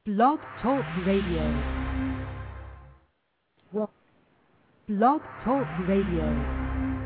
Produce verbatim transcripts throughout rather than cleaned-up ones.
Blog Talk Radio. Blog Talk Radio.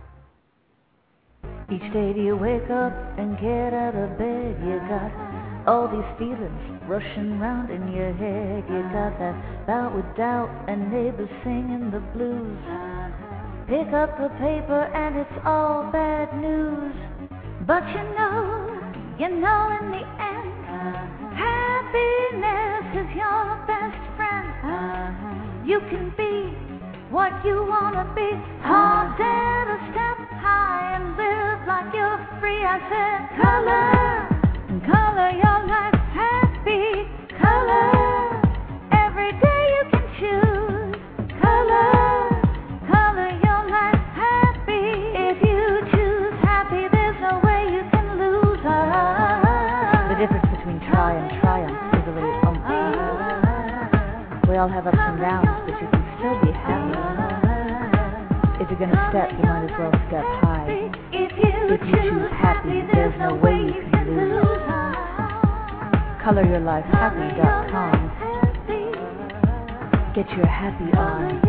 Each day do you wake up and get out of bed? You got all these feelings rushing round in your head. You got that bout with doubt and neighbors singing the blues. Pick up the paper and it's all bad news. But you know, you know in the end, happiness is your best friend. You can be what you wanna be. All dare to step high and live like you're free. I said, color, color your life happy. Color, every day you can choose. Color, color your life happy. If you choose happy, there's no way you can lose. Ah, the difference between try and triumph is a little umpty. We all have ups and downs, but you can still be happy. If you're gonna step, you might as well step high. If you choose happy, there's no way you can lose. color your life happy dot com. Get your happy on.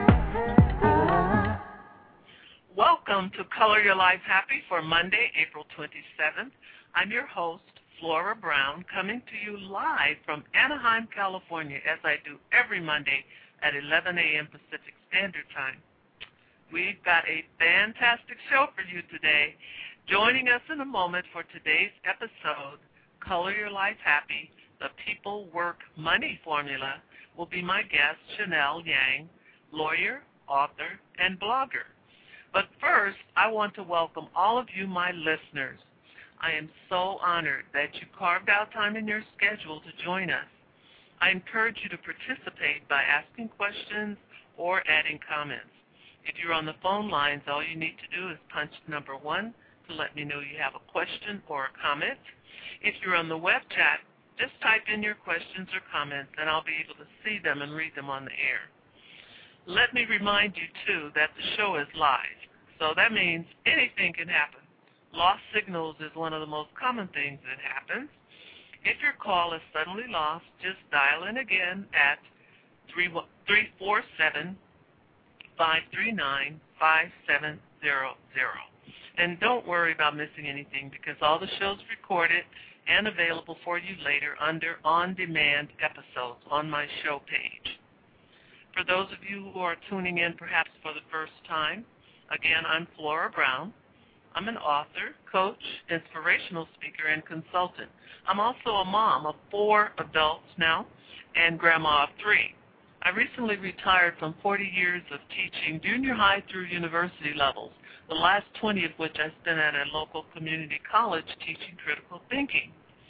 Welcome to Color Your Life Happy for Monday, April twenty-seventh. I'm your host, Flora Brown, coming to you live from Anaheim, California, as I do every Monday at eleven a.m. Pacific Standard Time. We've got a fantastic show for you today. Joining us in a moment for today's episode, Color Your Life Happy, the People Work Money Formula, will be my guest, Chanel Yang, lawyer, author, and blogger. But first, I want to welcome all of you, my listeners. I am so honored that you carved out time in your schedule to join us. I encourage you to participate by asking questions or adding comments. If you're on the phone lines, all you need to do is punch number one to let me know you have a question or a comment. If you're on the web chat, just type in your questions or comments, and I'll be able to see them and read them on the air. Let me remind you, too, that the show is live, so that means anything can happen. Lost signals is one of the most common things that happens. If your call is suddenly lost, just dial in again at three four seven, five three nine, five seven zero zero. And don't worry about missing anything because all the show's recorded and available for you later under on-demand episodes on my show page. For those of you who are tuning in perhaps for the first time, again, I'm Flora Brown. I'm an author, coach, inspirational speaker, and consultant. I'm also a mom of four adults now and grandma of three. I recently retired from forty years of teaching junior high through university levels, the last twenty of which I spent at a local community college teaching critical thinking.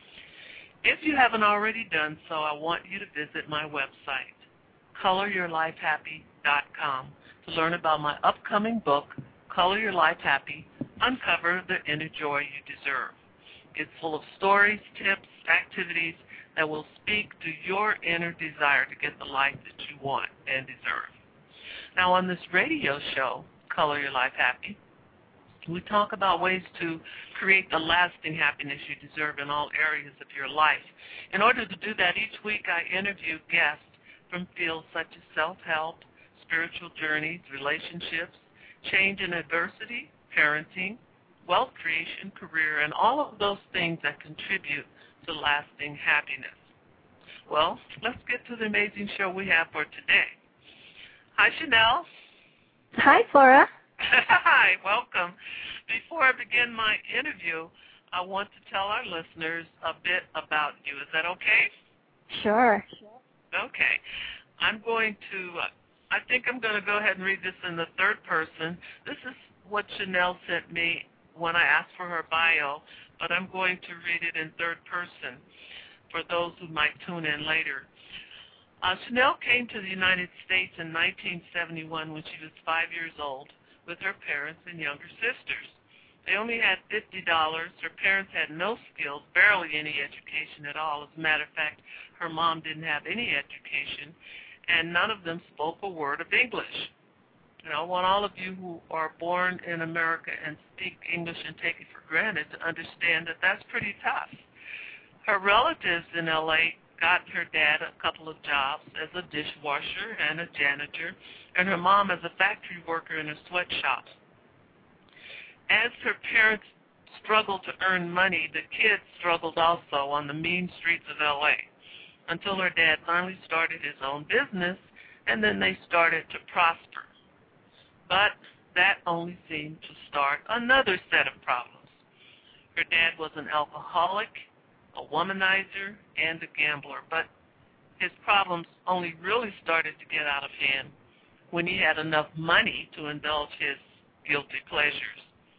If you haven't already done so, I want you to visit my website, color your life happy dot com, to learn about my upcoming book, Color Your Life Happy, Uncover the Inner Joy You Deserve. It's full of stories, tips, activities that will speak to your inner desire to get the life that you want and deserve. Now, on this radio show, Color Your Life Happy, we talk about ways to create the lasting happiness you deserve in all areas of your life. In order to do that, each week I interview guests from fields such as self-help, spiritual journeys, relationships, change and adversity, parenting, wealth creation, career, and all of those things that contribute to lasting happiness. Well, let's get to the amazing show we have for today. Hi, Chanel. Hi, Flora. Hi, welcome. Before I begin my interview, I want to tell our listeners a bit about you. Is that okay? Sure. Okay. I'm going to, uh, I think I'm going to go ahead and read this in the third person. This is what Chanel sent me when I asked for her bio, but I'm going to read it in third person for those who might tune in later. Uh, Chanel came to the United States in nineteen seventy-one when she was five years old with her parents and younger sisters. They only had fifty dollars. Her parents had no skills, barely any education at all. As a matter of fact, her mom didn't have any education, and none of them spoke a word of English. You know, I want all of you who are born in America and speak English and take it for granted to understand that that's pretty tough. Her relatives in L A got her dad a couple of jobs as a dishwasher and a janitor, and her mom as a factory worker in a sweatshop. As her parents struggled to earn money, the kids struggled also on the mean streets of L A until her dad finally started his own business, and then they started to prosper. But that only seemed to start another set of problems. Her dad was an alcoholic, a womanizer, and a gambler, but his problems only really started to get out of hand when he had enough money to indulge his guilty pleasures.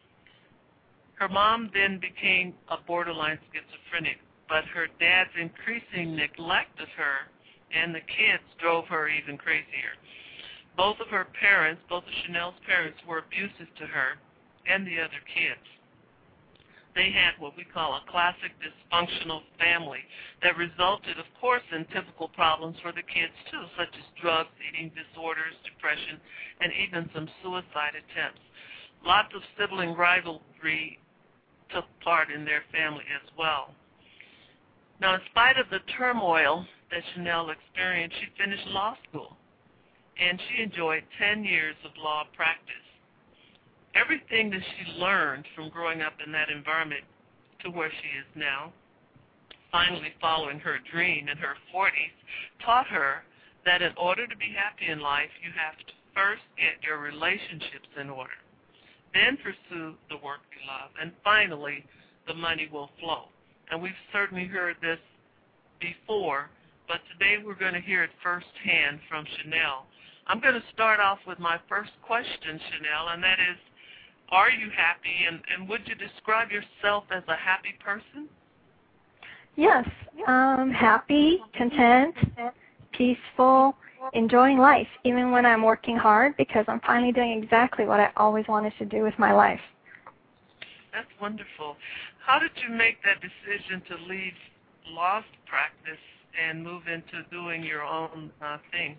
Her mom then became a borderline schizophrenic, but her dad's increasing neglect of her and the kids drove her even crazier. Both of her parents, both of Chanel's parents, were abusive to her and the other kids. They had what we call a classic dysfunctional family that resulted, of course, in typical problems for the kids, too, such as drugs, eating disorders, depression, and even some suicide attempts. Lots of sibling rivalry took part in their family as well. Now, in spite of the turmoil that Chanel experienced, she finished law school, and she enjoyed ten years of law practice. Everything that she learned from growing up in that environment to where she is now, finally following her dream in her forties, taught her that in order to be happy in life, you have to first get your relationships in order, then pursue the work you love, and finally, the money will flow. And we've certainly heard this before, but today we're going to hear it firsthand from Chanel. I'm going to start off with my first question, Chanel, and that is, are you happy, and, and would you describe yourself as a happy person? Yes, um, happy, content, peaceful, enjoying life, even when I'm working hard, because I'm finally doing exactly what I always wanted to do with my life. That's wonderful. How did you make that decision to leave law practice and move into doing your own uh, thing?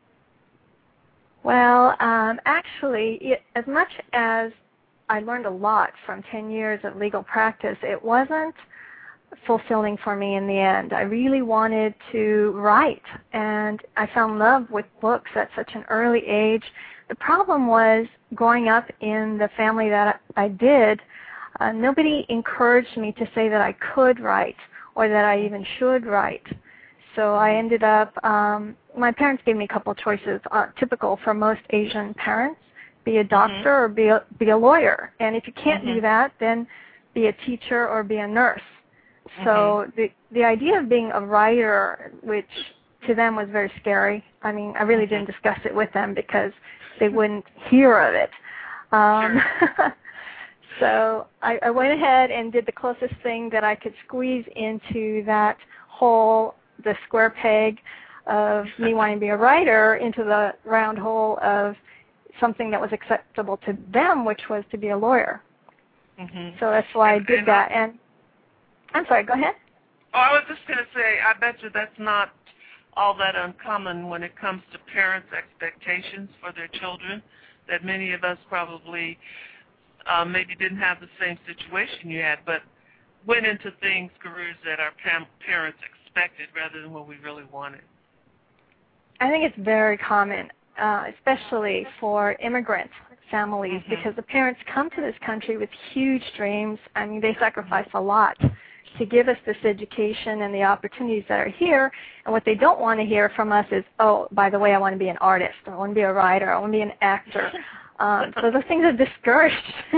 Well, um, actually, it, as much as I learned a lot from ten years of legal practice, it wasn't fulfilling for me in the end. I really wanted to write, and I fell in love with books at such an early age. The problem was, growing up in the family that I did, uh, nobody encouraged me to say that I could write or that I even should write. So I ended up, um, my parents gave me a couple of choices, uh, typical for most Asian parents: be a doctor mm-hmm. or be a, be a lawyer. And if you can't mm-hmm. do that, then be a teacher or be a nurse. So mm-hmm. the the idea of being a writer, which to them was very scary. I mean, I really mm-hmm. didn't discuss it with them because they wouldn't hear of it. Um, sure. So I, I went ahead and did the closest thing that I could squeeze into that hole, the square peg of me wanting to be a writer, into the round hole of something that was acceptable to them, which was to be a lawyer. Mm-hmm. So that's why and, I did and that. I, and I'm sorry, go ahead. Oh, I was just going to say, I bet you that's not all that uncommon when it comes to parents' expectations for their children, that many of us probably uh, maybe didn't have the same situation you had, but went into things, careers that our pam- parents expected rather than what we really wanted. I think it's very common, uh, especially for immigrant families, mm-hmm. because the parents come to this country with huge dreams. I mean, they sacrifice a lot to give us this education and the opportunities that are here, and what they don't want to hear from us is, oh, by the way, I want to be an artist, I want to be a writer, I want to be an actor. Um, so those things are discouraged.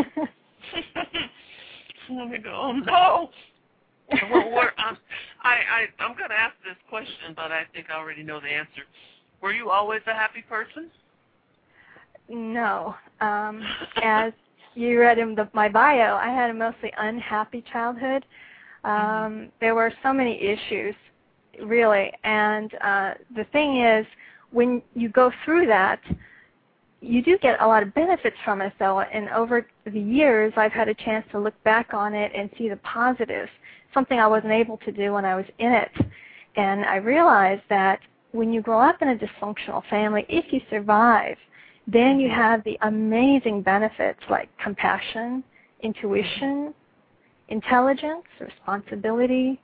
Let me go, oh, no. Well, we're, um, I, I, I'm going to ask this question, but I think I already know the answer. Were you always a happy person? No. Um, as you read in the, my bio, I had a mostly unhappy childhood. Um, mm-hmm. There were so many issues, really. And uh, the thing is, when you go through that, you do get a lot of benefits from it, though. And over the years, I've had a chance to look back on it and see the positives, something I wasn't able to do when I was in it. And I realized that when you grow up in a dysfunctional family, if you survive, then you have the amazing benefits like compassion, intuition, intelligence, responsibility,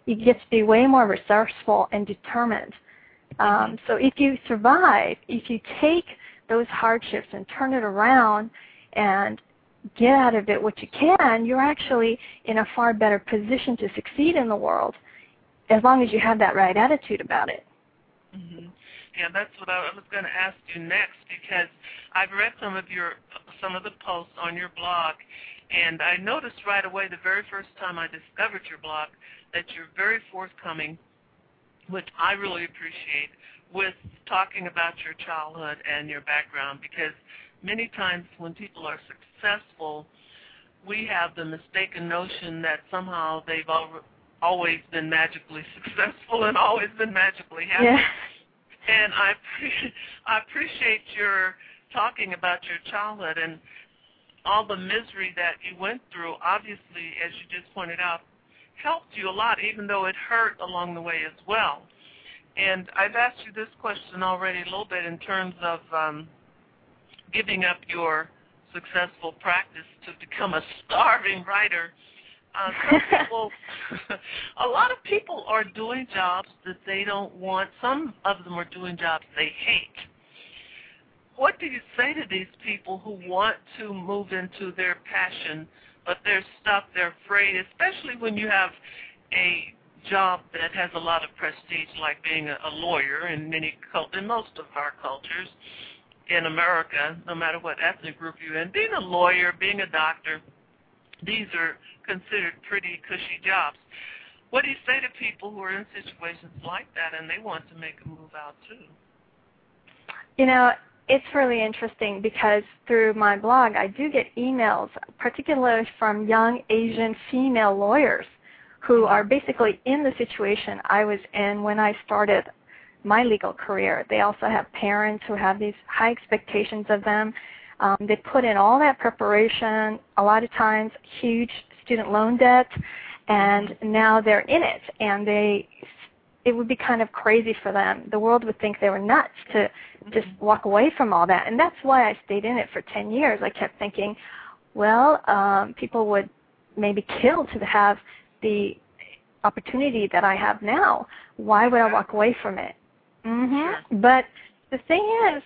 you get to be way more resourceful and determined. Um, so if you survive, if you take those hardships and turn it around and get out of it what you can, you're actually in a far better position to succeed in the world, as long as you have that right attitude about it. Mm-hmm. Yeah, that's what I was going to ask you next, because I've read some of your some of the posts on your blog, and I noticed right away the very first time I discovered your blog that you're very forthcoming, which I really appreciate, with talking about your childhood and your background, because many times when people are successful, we have the mistaken notion that somehow they've al- always been magically successful and always been magically happy. Yeah. And I, pre- I appreciate your talking about your childhood and all the misery that you went through. Obviously, as you just pointed out, helped you a lot, even though it hurt along the way as well. And I've asked you this question already a little bit in terms of um, giving up your successful practice to become a starving writer. Uh, some people, a lot of people are doing jobs that they don't want. Some of them are doing jobs they hate. What do you say to these people who want to move into their passion, but they're stuck, they're afraid, especially when you have a job that has a lot of prestige, like being a, a lawyer in many cult- in most of our cultures in America, no matter what ethnic group you're in, being a lawyer, being a doctor, these are considered pretty cushy jobs. What do you say to people who are in situations like that and they want to make a move out too? You know, it's really interesting because through my blog I do get emails, particularly from young Asian female lawyers who are basically in the situation I was in when I started my legal career. They also have parents who have these high expectations of them. Um, they put in all that preparation, a lot of times huge student loan debt, and now they're in it, and they it would be kind of crazy for them. The world would think they were nuts to just walk away from all that, and that's why I stayed in it for ten years. I kept thinking, well, um, people would maybe kill to have the opportunity that I have now. Why would I walk away from it? Mm-hmm. But the thing is,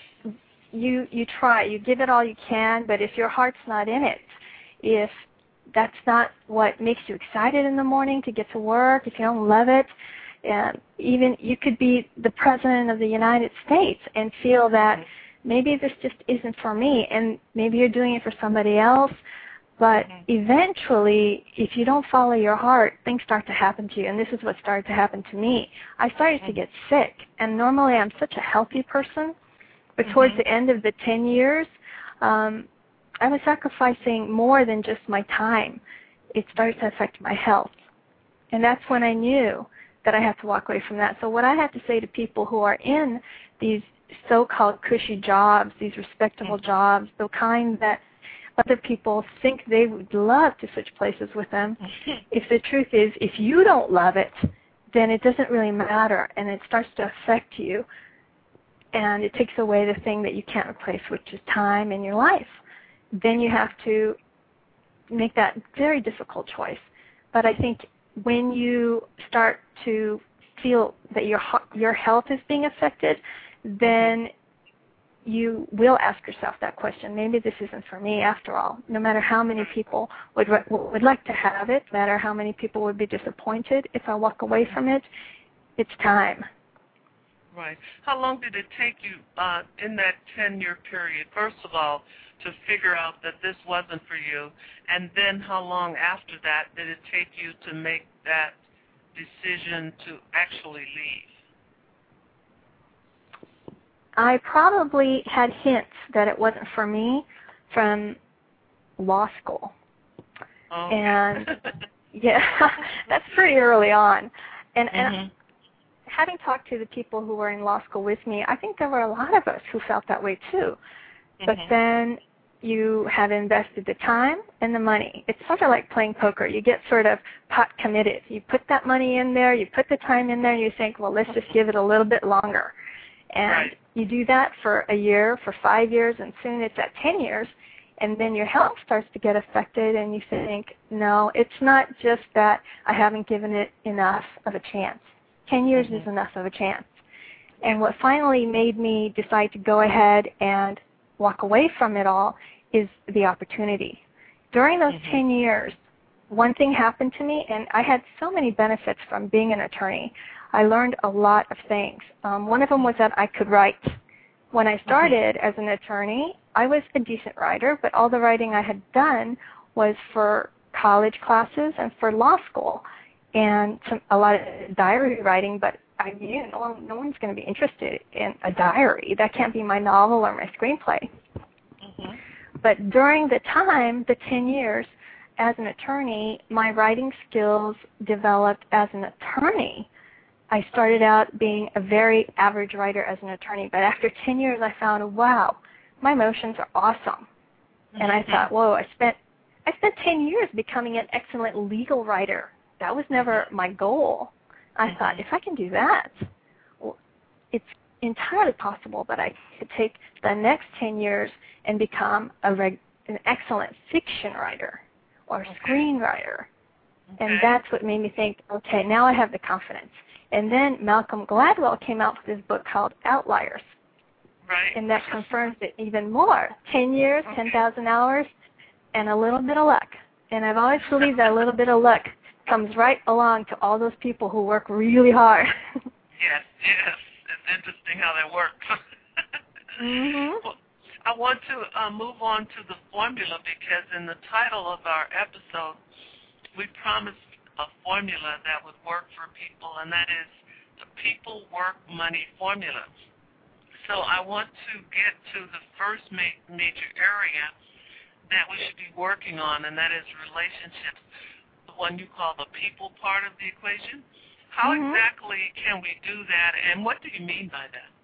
you you try, you give it all you can, but if your heart's not in it, if that's not what makes you excited in the morning to get to work, if you don't love it, and even you could be the President of the United States and feel that maybe this just isn't for me, and maybe you're doing it for somebody else, but eventually, if you don't follow your heart, things start to happen to you, and this is what started to happen to me. I started to get sick, and normally I'm such a healthy person, but towards mm-hmm. the end of the ten years, um, I was sacrificing more than just my time. It started to affect my health, and that's when I knew that I had to walk away from that. So what I have to say to people who are in these so-called cushy jobs, these respectable mm-hmm. jobs, the kind that other people think they would love to switch places with them, if the truth is, if you don't love it, then it doesn't really matter, and it starts to affect you, and it takes away the thing that you can't replace, which is time in your life. Then you have to make that very difficult choice. But I think when you start to feel that your your health is being affected, then you will ask yourself that question. Maybe this isn't for me after all. No matter how many people would would like to have it, no matter how many people would be disappointed if I walk away from it, it's time. Right. How long did it take you uh, in that ten-year period, first of all, to figure out that this wasn't for you, and then how long after that did it take you to make that decision to actually leave? I probably had hints that it wasn't for me from law school. Oh. And, yeah, that's pretty early on. And, mm-hmm. and having talked to the people who were in law school with me, I think there were a lot of us who felt that way too. Mm-hmm. But then you have invested the time and the money. It's sort of like playing poker. You get sort of pot committed. You put that money in there, you put the time in there, and you think, well, let's just give it a little bit longer. And right. you do that for a year, for five years, and soon it's at ten years, And then your health starts to get affected, and you think, no, it's not just that I haven't given it enough of a chance. Ten years mm-hmm. is enough of a chance. And what finally made me decide to go ahead and walk away from it all is the opportunity. During those mm-hmm. ten years, one thing happened to me, and I had so many benefits from being an attorney. I learned a lot of things. Um, one of them was that I could write. When I started mm-hmm. as an attorney, I was a decent writer, but all the writing I had done was for college classes and for law school, and some, a lot of diary writing, but I knew no, one, no one's going to be interested in a diary. That can't be my novel or my screenplay. Mm-hmm. But during the time, the ten years, as an attorney, my writing skills developed as an attorney. I started out being a very average writer as an attorney, but after ten years I found, wow, my emotions are awesome. Mm-hmm. And I thought, whoa, I spent I spent ten years becoming an excellent legal writer. That was never my goal. I mm-hmm. thought, if I can do that, well, it's entirely possible that I could take the next ten years and become a reg- an excellent fiction writer or okay. screenwriter. Okay. And that's what made me think, okay, now I have the confidence. And then Malcolm Gladwell came out with this book called Outliers. Right. And that confirms it even more. Ten years, okay. ten thousand hours, and a little bit of luck. And I've always believed that a little bit of luck comes right along to all those people who work really hard. Yes, yes. It's interesting how that works. mm-hmm. Well, I want to uh, move on to the formula, because in the title of our episode, we promised a formula that would work for people, and that is the People Work Money formula. So I want to get to the first ma- major area that we should be working on, and that is relationships, the one you call the people part of the equation. How mm-hmm. exactly can we do that, and what do you mean by that?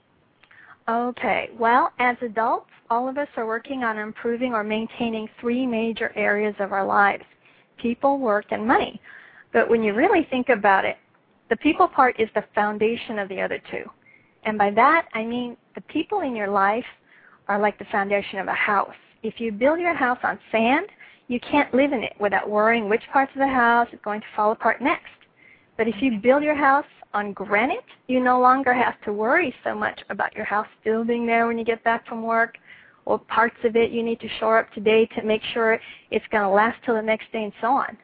Okay. Well, as adults, all of us are working on improving or maintaining three major areas of our lives: people, work, and money. But when you really think about it, the people part is the foundation of the other two. And by that, I mean the people in your life are like the foundation of a house. If you build your house on sand, you can't live in it without worrying which parts of the house is going to fall apart next. But if you build your house on granite, you no longer have to worry so much about your house still being there when you get back from work, or parts of it you need to shore up today to make sure it's going to last till the next day, and so on.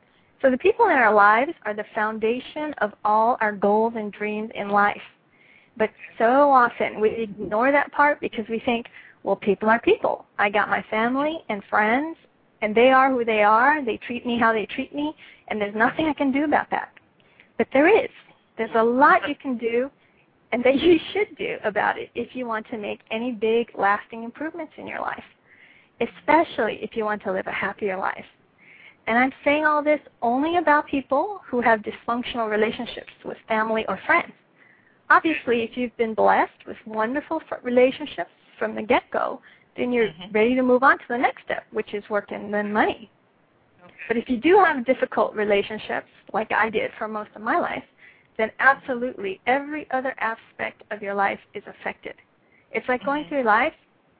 So the people in our lives are the foundation of all our goals and dreams in life. But so often we ignore that part because we think, well, people are people. I got my family and friends, and they are who they are. They treat me how they treat me, and there's nothing I can do about that. But there is. There's a lot you can do, and that you should do about it if you want to make any big, lasting improvements in your life, especially if you want to live a happier life. And I'm saying all this only about people who have dysfunctional relationships with family or friends. Obviously, if you've been blessed with wonderful relationships from the get-go, then you're mm-hmm. ready to move on to the next step, which is work and then money. Okay. But if you do have difficult relationships, like I did for most of my life, then absolutely every other aspect of your life is affected. It's like going mm-hmm. through life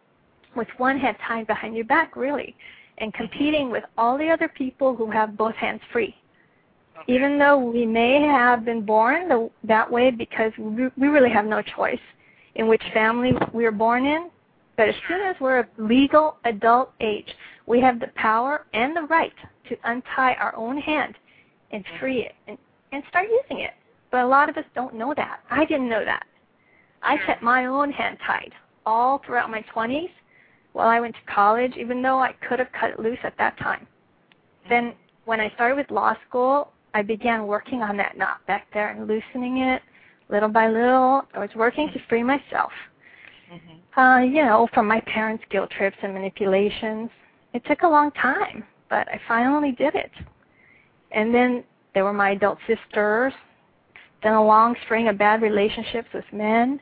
with one hand tied behind your back, really, and competing with all the other people who have both hands free. Okay. Even though we may have been born the, that way because we, we really have no choice in which family we are born in, but as soon as we're of legal adult age, we have the power and the right to untie our own hand and free it and, and start using it. But a lot of us don't know that. I didn't know that. I kept my own hand tied all throughout my twenties while I went to college, even though I could have cut it loose at that time. Then when I started with law school, I began working on that knot back there and loosening it little by little. I was working to free myself, mm-hmm. uh, you know, from my parents' guilt trips and manipulations. It took a long time, but I finally did it. And then there were my adult sisters, then a long string of bad relationships with men,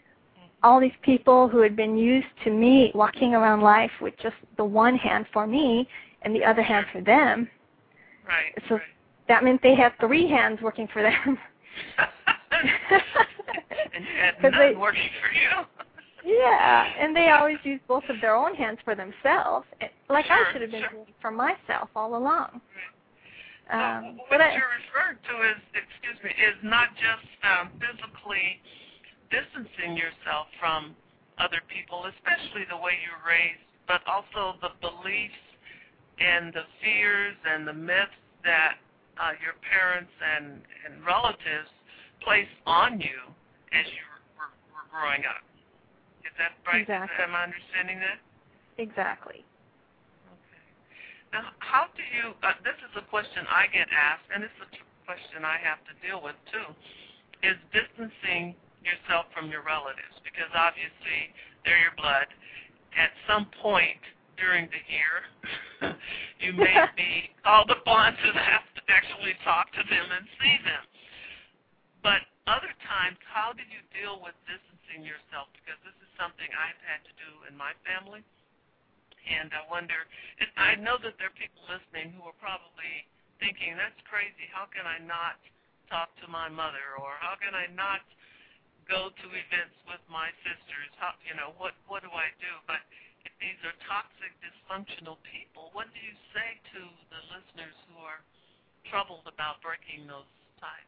all these people who had been used to me walking around life with just the one hand for me and the other hand for them. Right. So right. that meant they had three hands working for them. And you had none they, working for you. Yeah, and they always use both of their own hands for themselves, like sure, I should have been sure. doing for myself all along. So Um, what but I, you're referring to is, excuse me, is not just um, physically distancing yourself from other people, especially the way you're raised, but also the beliefs and the fears and the myths that uh, your parents and, and relatives placed on you as you were, were growing up. Is that right? Exactly. Am I understanding that? Exactly. Okay. Now, how do you, uh, this is a question I get asked, and it's a t- question I have to deal with too, is distancing yourself from your relatives, because obviously they're your blood. At some point during the year, you may be called upon to have to actually talk to them and see them. But other times, how do you deal with distancing yourself? Because this is something I've had to do in my family. And I wonder, and I know that there are people listening who are probably thinking, that's crazy. How can I not talk to my mother? Or how can I not go to events with my sisters? How, you know, what, what do I do? But if these are toxic, dysfunctional people, what do you say to the listeners who are troubled about breaking those ties?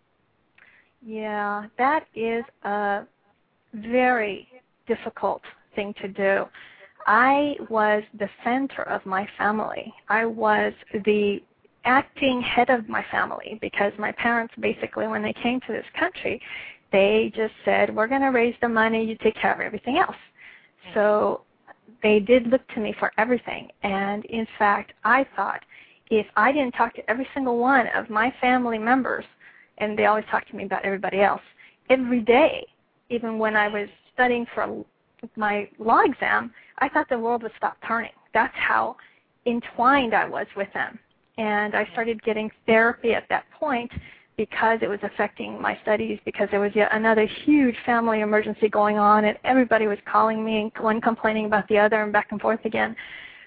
Yeah, that is a very difficult thing to do. I was the center of my family. I was the acting head of my family because my parents basically, when they came to this country, they just said, we're going to raise the money, you take care of everything else. So they did look to me for everything. And in fact, I thought if I didn't talk to every single one of my family members, and they always talk to me about everybody else, every day, even when I was studying for my law exam, I thought the world would stop turning. That's how entwined I was with them. And I started getting therapy at that point because it was affecting my studies, because there was yet another huge family emergency going on, and everybody was calling me, and one complaining about the other, and back and forth again.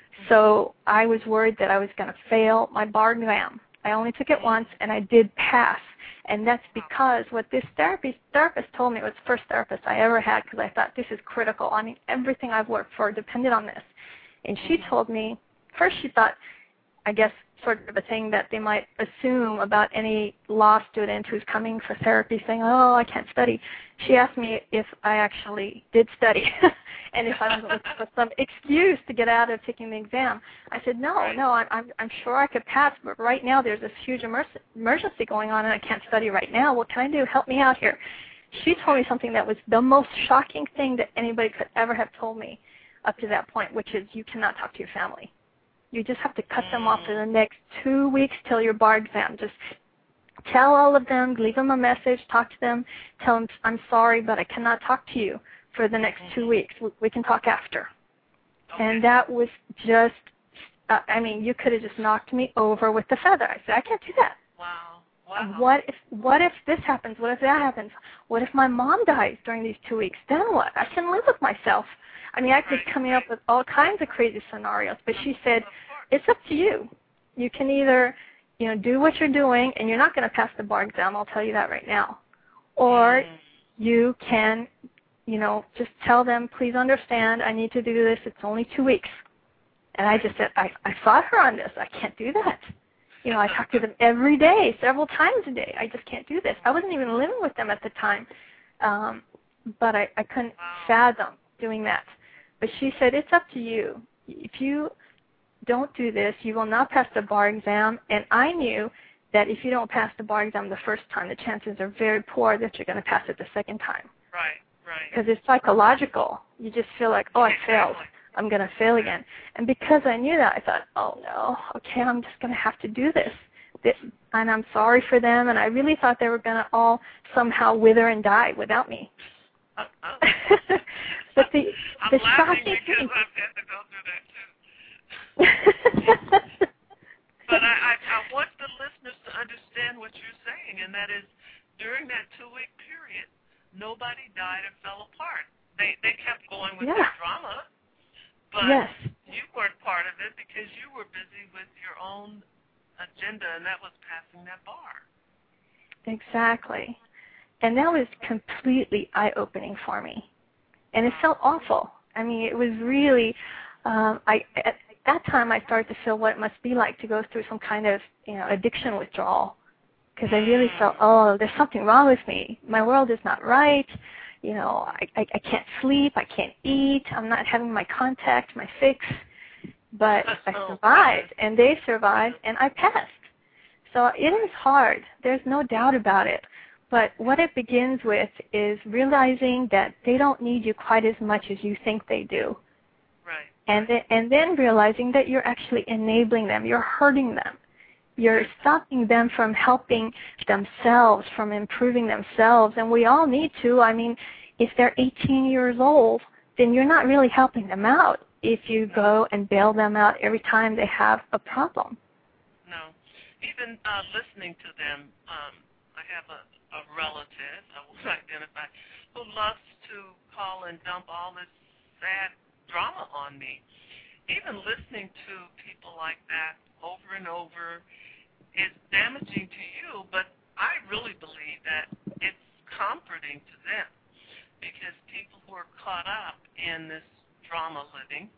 So I was worried that I was going to fail my bar exam. I only took it once, and I did pass. And that's because what this therapy, therapist told me, was the first therapist I ever had, because I thought this is critical. I mean, everything I've worked for depended on this. And she told me, first she thought, I guess, sort of a thing that they might assume about any law student who's coming for therapy saying, oh, I can't study. She asked me if I actually did study and if I was looking for some excuse to get out of taking the exam. I said, no, no, I'm, I'm, I'm sure I could pass, but right now there's this huge emer- emergency going on and I can't study right now. What can I do? Help me out here. She told me something that was the most shocking thing that anybody could ever have told me up to that point, which is you cannot talk to your family. You just have to cut them off for the next two weeks till your bar exam. Just tell all of them, leave them a message, talk to them, tell them, I'm sorry, but I cannot talk to you for the next two weeks. We, we can talk after. Okay. And that was just, uh, I mean, you could have just knocked me over with the feather. I said, I can't do that. Wow. Wow. What if, what if this happens? What if that happens? What if my mom dies during these two weeks? Then what? I can live with myself. I mean, I could Right, come right. up with all kinds of crazy scenarios, but she said, it's up to you. You can either, you know, do what you're doing, and you're not going to pass the bar exam, I'll tell you that right now. Or Mm. you can, you know, just tell them, please understand, I need to do this. It's only two weeks. And I just said, I, I fought her on this. I can't do that. You know, I talk to them every day, several times a day. I just can't do this. I wasn't even living with them at the time, um, but I, I couldn't fathom doing that. But she said, it's up to you. If you don't do this, you will not pass the bar exam. And I knew that if you don't pass the bar exam the first time, the chances are very poor that you're going to pass it the second time. Right, right. Because it's psychological. You just feel like, oh, I failed. I'm going to fail again. And because I knew that, I thought, oh, no, okay, I'm just going to have to do this. this. And I'm sorry for them. And I really thought they were going to all somehow wither and die without me. Uh-uh. But the, I'm the laughing shocking because thing, I've had to go through that too. But I, I, I want the listeners to understand what you're saying, and that is during that two-week period, nobody died and fell apart. They they kept going with Yeah. their drama, but yes, you weren't part of it because you were busy with your own agenda, and that was passing that bar. exactly. And that was completely eye-opening for me. and it felt awful. I mean, it was really, um, I at that time I started to feel what it must be like to go through some kind of, you know, addiction withdrawal, because I really felt, oh, there's something wrong with me. My world is not right. You know, I, I, I can't sleep. I can't eat. I'm not having my contact, my fix. But I survived, and they survived, and I passed. So it is hard. There's no doubt about it. But what it begins with is realizing that they don't need you quite as much as you think they do. Right. And then, and then realizing that you're actually enabling them. You're hurting them. You're stopping them from helping themselves, from improving themselves. And we all need to. I mean, if they're eighteen years old, then you're not really helping them out if you go and bail them out every time they have a problem. No. Even uh, listening to them, um, I have a, a relative, I will identify, who loves to call and dump all this sad drama on me. Even listening to people like that over and over is damaging to you, but I really believe that it's comforting to them, because people who are caught up in this drama living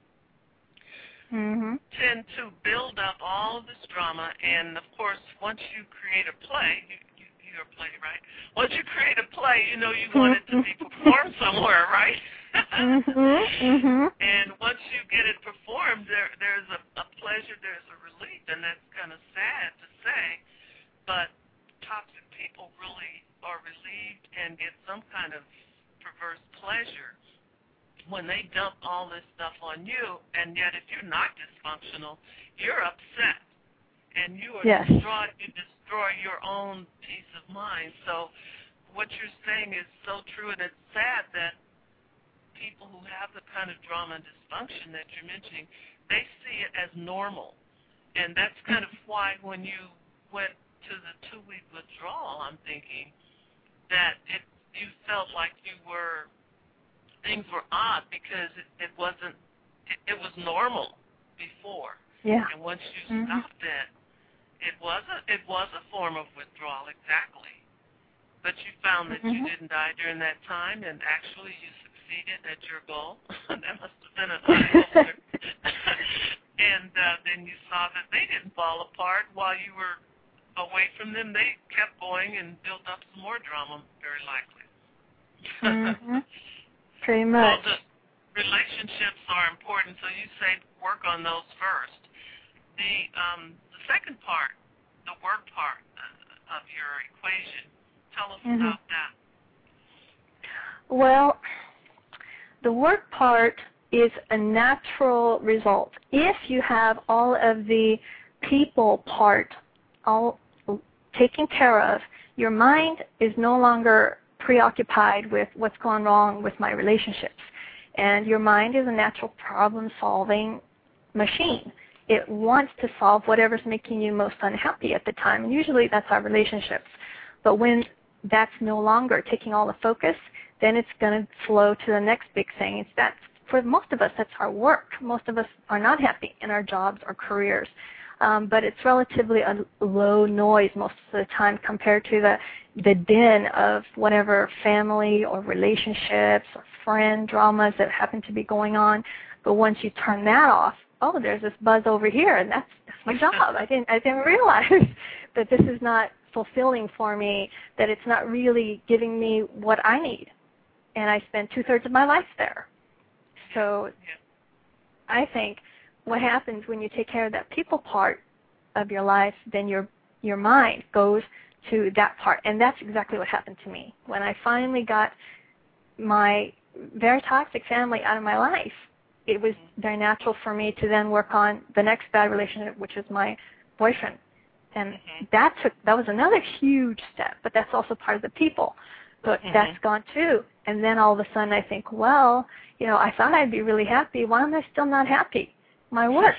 mm-hmm. tend to build up all of this drama, and of course, once you create a play, you, you, you're a playwright, once you create a play, you know you want it to be performed somewhere, right? mm-hmm. Mm-hmm. And once you get it performed, there there's a, a pleasure, there's a relief, and that's kind of sad to say, but toxic people really are relieved and get some kind of perverse pleasure when they dump all this stuff on you, and yet if you're not dysfunctional, you're upset, and you are yes. distraught, you destroy your own peace of mind. So what you're saying is so true, and it's sad that people who have the kind of drama and dysfunction that you're mentioning, they see it as normal, and that's kind of why when you went to the two-week withdrawal, I'm thinking that it you felt like you were things were odd because it, it wasn't, it, it was normal before. Yeah. And once you mm-hmm. stopped it, it was a, it was a form of withdrawal, exactly. But you found that mm-hmm. you didn't die during that time, and actually you succeeded at your goal. That must have been an eye-opener. And uh, then you saw that they didn't fall apart while you were away from them. They kept going and built up some more drama, very likely. Mm-hmm. Pretty much. Well, the relationships are important, so you say work on those first. The um, the second part, the work part uh, of your equation, tell us mm-hmm. about that. Well, the work part is a natural result. If you have all of the people part all taken care of, your mind is no longer preoccupied with what's going wrong with my relationships. And your mind is a natural problem-solving machine. It wants to solve whatever's making you most unhappy at the time, and usually that's our relationships. But when that's no longer taking all the focus, then it's going to flow to the next big thing. It's that, for most of us, that's our work. Most of us are not happy in our jobs or careers. Um, but it's relatively a low noise most of the time compared to the the din of whatever family or relationships or friend dramas that happen to be going on. But once you turn that off, oh, there's this buzz over here, and that's, that's my job. I didn't I didn't realize that this is not fulfilling for me, that it's not really giving me what I need. And I spend two-thirds of my life there. So I think what happens when you take care of that people part of your life, then your your mind goes to that part. And that's exactly what happened to me. When I finally got my very toxic family out of my life, it was very natural for me to then work on the next bad relationship, which is my boyfriend. And mm-hmm. that took that was another huge step, but that's also part of the people. But mm-hmm. that's gone too. And then all of a sudden I think, well, you know, I thought I'd be really happy. Why am I still not happy? My work.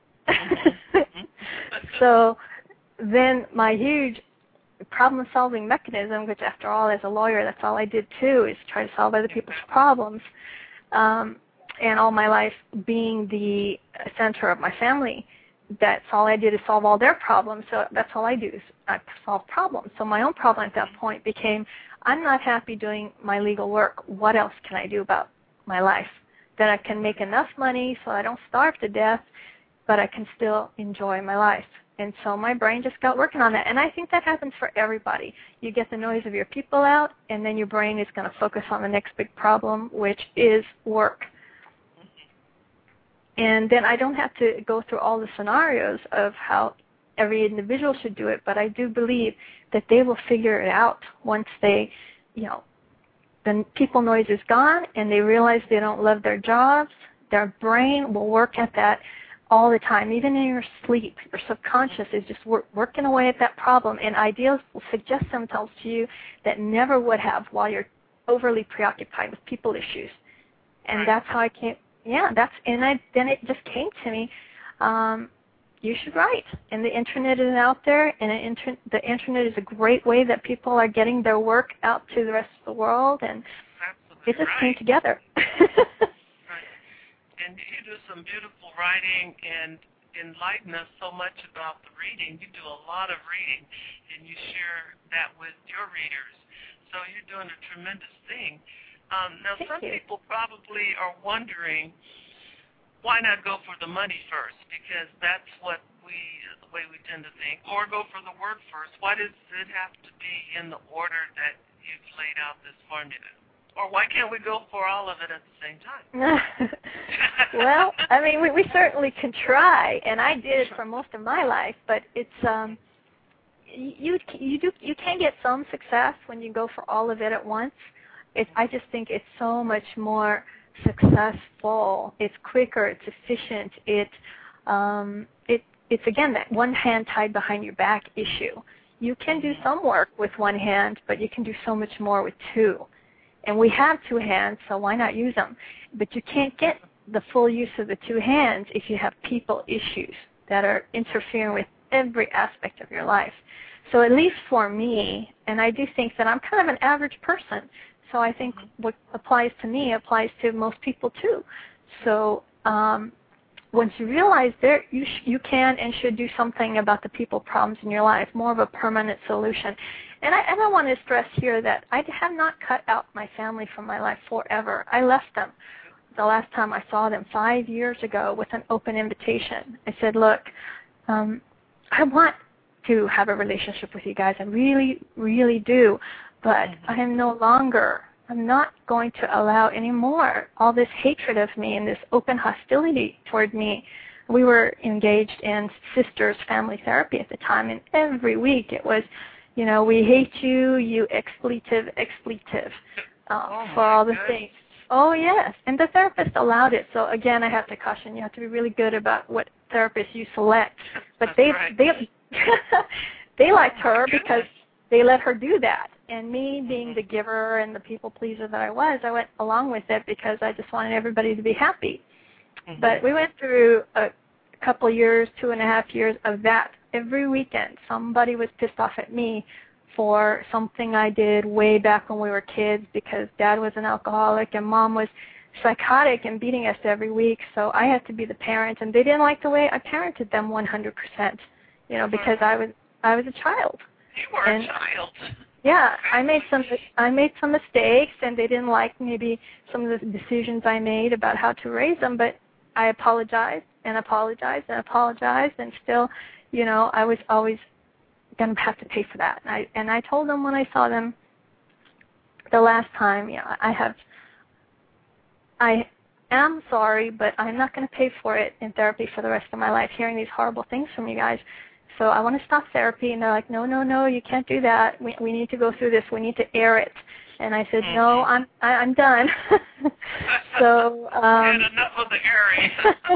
So then my huge problem-solving mechanism, which after all, as a lawyer, that's all I did too, is try to solve other people's problems. Um, and all my life being the center of my family, that's all I did is solve all their problems. So that's all I do is I solve problems. So my own problem at that point became, I'm not happy doing my legal work. What else can I do about my life, that I can make enough money so I don't starve to death, but I can still enjoy my life. And so my brain just got working on that. And I think that happens for everybody. You get the noise of your people out, and then your brain is going to focus on the next big problem, which is work. And then I don't have to go through all the scenarios of how every individual should do it, but I do believe that they will figure it out once they, you know, the people noise is gone and they realize they don't love their jobs. Their brain will work at that all the time, even in your sleep. Your subconscious is just work, working away at that problem, and ideas will suggest themselves to you that never would have while you're overly preoccupied with people issues. And right. that's how I came, yeah, that's, and I, then it just came to me, um, you should write. And the internet is out there, and the, inter- the internet is a great way that people are getting their work out to the rest of the world, and Absolutely it just right. came together. And you do some beautiful writing and enlighten us so much about the reading. You do a lot of reading, and you share that with your readers. So you're doing a tremendous thing. Um, now, Thank some you. people probably are wondering, why not go for the money first? Because that's what we, the way we tend to think. Or go for the word first. Why does it have to be in the order that you've laid out this formula? Or why can't we go for all of it at the same time? Well, I mean, we, we certainly can try, and I did for most of my life. But it's um, you you do you can get some success when you go for all of it at once. It, I just think it's so much more successful. It's quicker. It's efficient. It um, it it's again that one hand tied behind your back issue. You can do some work with one hand, but you can do so much more with two. And we have two hands, so why not use them? But you can't get the full use of the two hands if you have people issues that are interfering with every aspect of your life. So at least for me, and I do think that I'm kind of an average person, so I think what applies to me applies to most people too. So um, once you realize there, you, sh- you can and should do something about the people problems in your life, more of a permanent solution. And I, and I want to stress here that I have not cut out my family from my life forever. I left them the last time I saw them five years ago with an open invitation. I said, look, um, I want to have a relationship with you guys. I really, really do. But I am no longer, I'm not going to allow any more all this hatred of me and this open hostility toward me. We were engaged in sisters family therapy at the time, and every week it was, you know, we hate you, you expletive, expletive, uh, oh for all the goodness. things. Oh, yes. And the therapist allowed it. So, again, I have to caution, you have to be really good about what therapists you select. But That's they right. they they liked her Goodness. because they let her do that. And me being the giver and the people pleaser that I was, I went along with it because I just wanted everybody to be happy. Mm-hmm. But we went through a couple years, two and a half years of that. Every weekend, somebody was pissed off at me for something I did way back when we were kids because Dad was an alcoholic and Mom was psychotic and beating us every week. So I had to be the parent, and they didn't like the way I parented them one hundred percent. You know, because I was I was a child. You were and, a child. Yeah, I made some I made some mistakes, and they didn't like maybe some of the decisions I made about how to raise them. But I apologized and apologized and apologized, and still, you know, I was always going to have to pay for that. And I, and I told them when I saw them the last time, you know, I have, I am sorry, but I'm not going to pay for it in therapy for the rest of my life, hearing these horrible things from you guys. So I want to stop therapy. And they're like, no, no, no, you can't do that. We, we need to go through this. We need to air it. And I said, no, I'm I, I'm done. so um, and enough of the airing.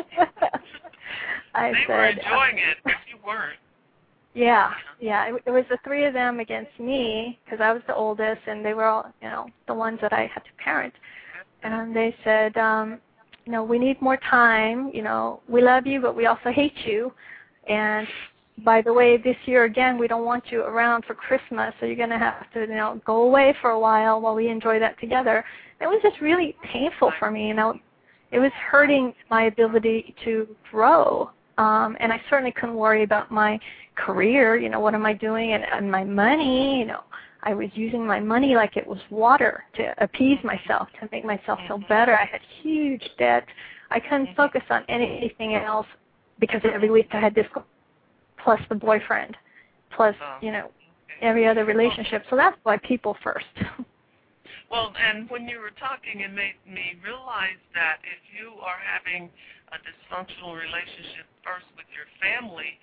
I they said, were enjoying it, if you weren't. Yeah, yeah. It, it was the three of them against me because I was the oldest, and they were all, you know, the ones that I had to parent. And they said, um, you know, we need more time. You know, we love you, but we also hate you. And by the way, this year again, we don't want you around for Christmas, so you're going to have to, you know, go away for a while while we enjoy that together. It was just really painful for me. You know, it was hurting my ability to grow. Um, and I certainly couldn't worry about my career, you know, what am I doing, and, and my money, you know. I was using my money like it was water to appease myself, to make myself feel better. I had huge debt. I couldn't focus on anything else because every week I had this plus the boyfriend, plus, you know, every other relationship. So that's why people first. Well, and when you were talking, it made me realize that if you are having a dysfunctional relationship first with your family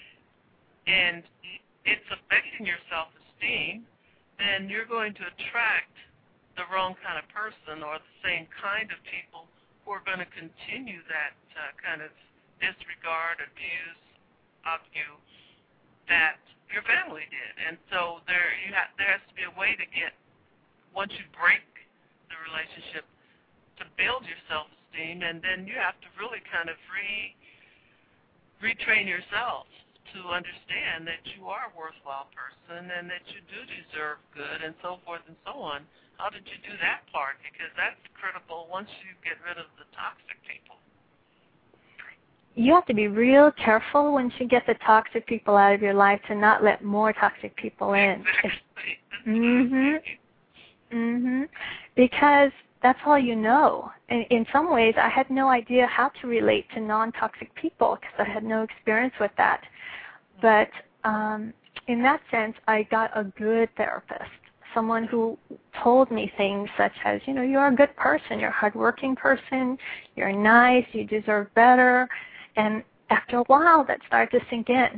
and it's affecting your self-esteem, then you're going to attract the wrong kind of person or the same kind of people who are going to continue that uh, kind of disregard, abuse of you that your family did. And so there, you ha- there has to be a way to get, once you break the relationship, to build your self-esteem, and then you have to really kind of re retrain yourself to understand that you are a worthwhile person and that you do deserve good and so forth and so on. How did you do that part? Because that's critical once you get rid of the toxic people. You have to be real careful once you get the toxic people out of your life to not let more toxic people in. Exactly. Mhm. Mhm. Because that's all you know. And in some ways, I had no idea how to relate to non-toxic people because I had no experience with that. But um, in that sense, I got a good therapist, someone who told me things such as, you know, you're a good person, you're a hardworking person, you're nice, you deserve better. And after a while, that started to sink in.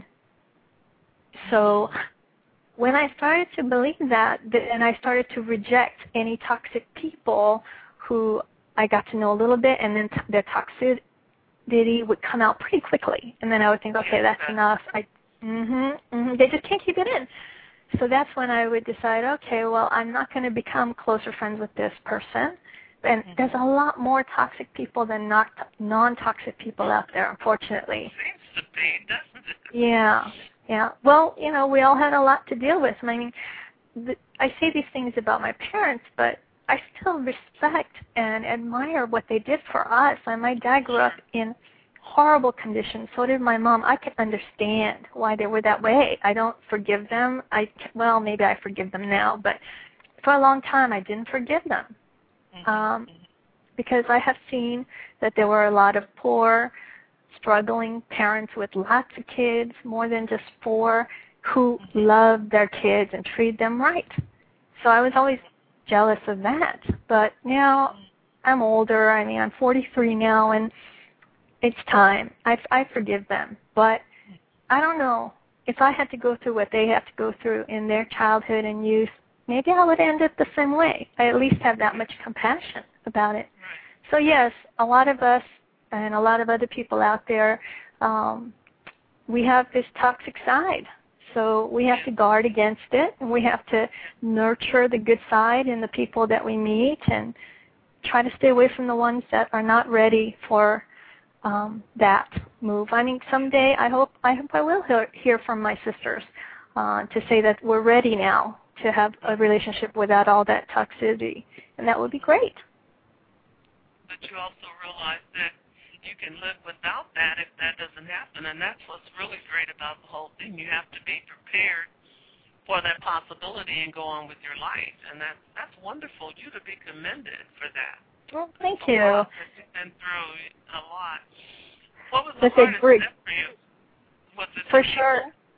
So when I started to believe that, then I started to reject any toxic people who I got to know a little bit, and then t- their toxicity would come out pretty quickly. And then I would think, okay, that's enough. I, mm-hmm, mm-hmm, they just can't keep it in. So that's when I would decide, okay, well, I'm not going to become closer friends with this person. And mm-hmm. there's a lot more toxic people than not non-toxic people out there, unfortunately. Seems to be, doesn't it? Yeah. Yeah. Well, you know, we all had a lot to deal with. I mean, the, I say these things about my parents, but I still respect and admire what they did for us. And my dad grew up in horrible conditions. So did my mom. I can understand why they were that way. I don't forgive them. I well, maybe I forgive them now, but for a long time I didn't forgive them um, because I have seen that there were a lot of poor, struggling parents with lots of kids, more than just four, who loved their kids and treated them right. So I was always jealous of that. But now I'm older. I mean, I'm forty-three now, and it's time. I, I forgive them. But I don't know. If I had to go through what they have to go through in their childhood and youth, maybe I would end up the same way. I at least have that much compassion about it. So yes, a lot of us and a lot of other people out there, um, we have this toxic side. So we have to guard against it, and we have to nurture the good side in the people that we meet and try to stay away from the ones that are not ready for um, that move. I mean, someday I hope I hope I will hear, hear from my sisters uh, to say that we're ready now to have a relationship without all that toxicity, and that would be great. But you also realize that you can live without that if that doesn't happen, and that's what's really great about the whole thing. You have to be prepared for that possibility and go on with your life, and that, that's wonderful. You to be commended for that. Well, thank a you. Lot. You've been through a lot. What was the That's hardest great. step for you? Was it for sure.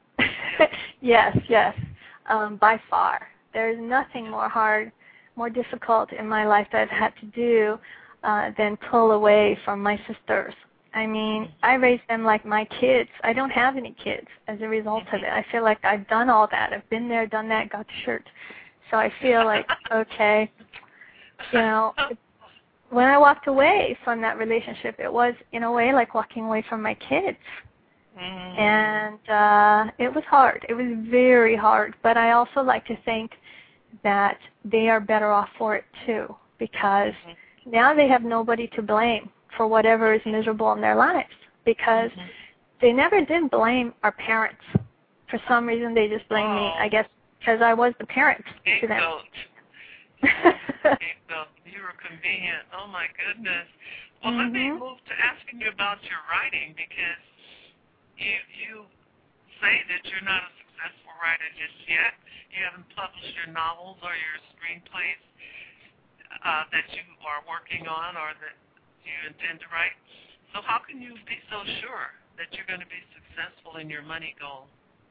yes, yes, um, by far. There's nothing more hard, more difficult in my life that I've had to do Uh, then pull away from my sisters. I mean, I raised them like my kids. I don't have any kids as a result of it. I feel like I've done all that. I've been there, done that, got the shirt. So I feel like, okay, you know, when I walked away from that relationship, it was in a way like walking away from my kids. Mm. And uh, it was hard. It was very hard. But I also like to think that they are better off for it too, because mm-hmm. now they have nobody to blame for whatever is miserable in their lives, because mm-hmm. they never did blame our parents. For some reason, they just blamed oh. me, I guess, because I was the parent to them. Scapegoat. You were convenient. Oh, my goodness. Well, mm-hmm. let me move to asking you about your writing, because you, you say that you're not a successful writer just yet. you haven't published your novels or your screenplays uh, that you are working on or that you intend to write. So how can you be so sure that you're going to be successful in your money goal?